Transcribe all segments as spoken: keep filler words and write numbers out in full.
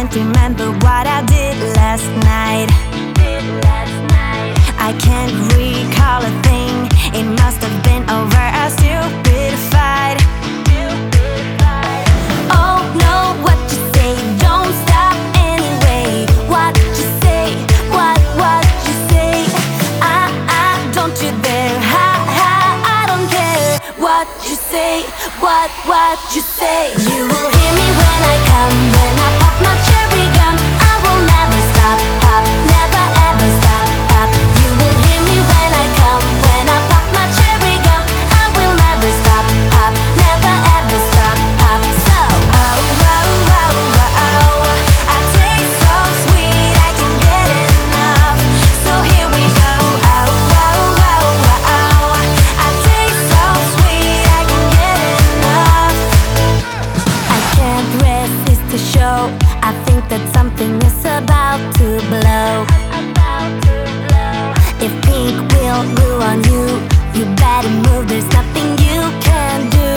can't remember what I did last night. I can't recall a thing. It must have been over a stupid fight. Oh no, what you say? Don't stop anyway. What you say? What, what you say? I, I, don't you dare. Ha, ha, I don't care. What you say? What, what you say? You will hear me when I come, when I pop my cherry gum. I will never stop, pop, never ever stop, pop. You will hear me when I come, when I pop my cherry gum. I will never stop, pop, never ever stop, pop. So, oh, oh, oh, oh, oh, I taste so sweet, I can't get enough. So here we go, oh, oh, oh, oh, oh, I taste so sweet, I can't get enough. I can't resist the show. I think that something is about to blow. If pink will ruin you, you better move, there's nothing you can do.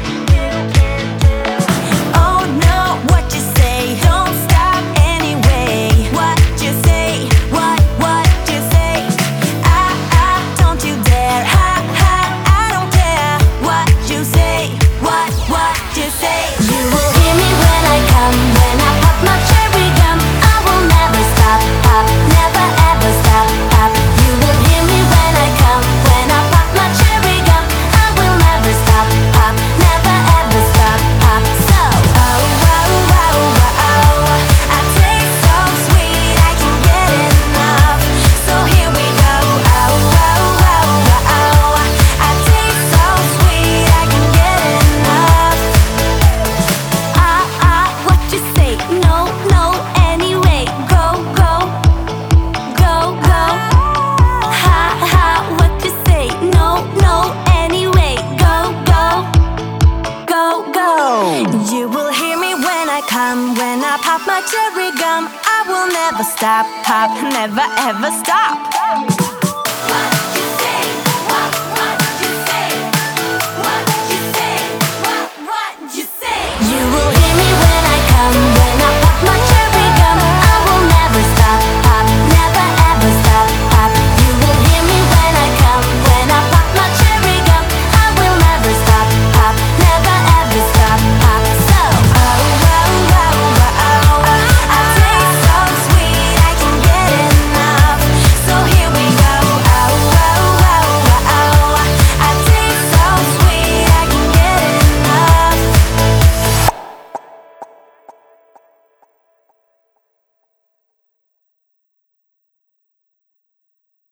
Oh no, what you say? Don't stop anyway. What you say? What, what you say? Ah, ah, don't you dare. Ha, ha, I don't care. What you say? What, what you say? You will hear me when I come, when I pop my cherry gum. I will never stop, pop, never ever stop, pop. You will hear me when I come, when I pop my cherry gum. I will never stop, pop, never ever stop, pop. So, oh, oh, oh, oh, oh, I taste so sweet, I can't get enough. So here we go, oh, oh, oh, oh, oh, I taste so sweet, I can't get enough. Ah, ah, what you say? No, no, anyway. Go, go, go, go. Ha, ha, what you say? No, no, anyway. Go, go, go, go. You will hear me when I come, when I pop my cherry gum. I will never stop, pop, never ever stop.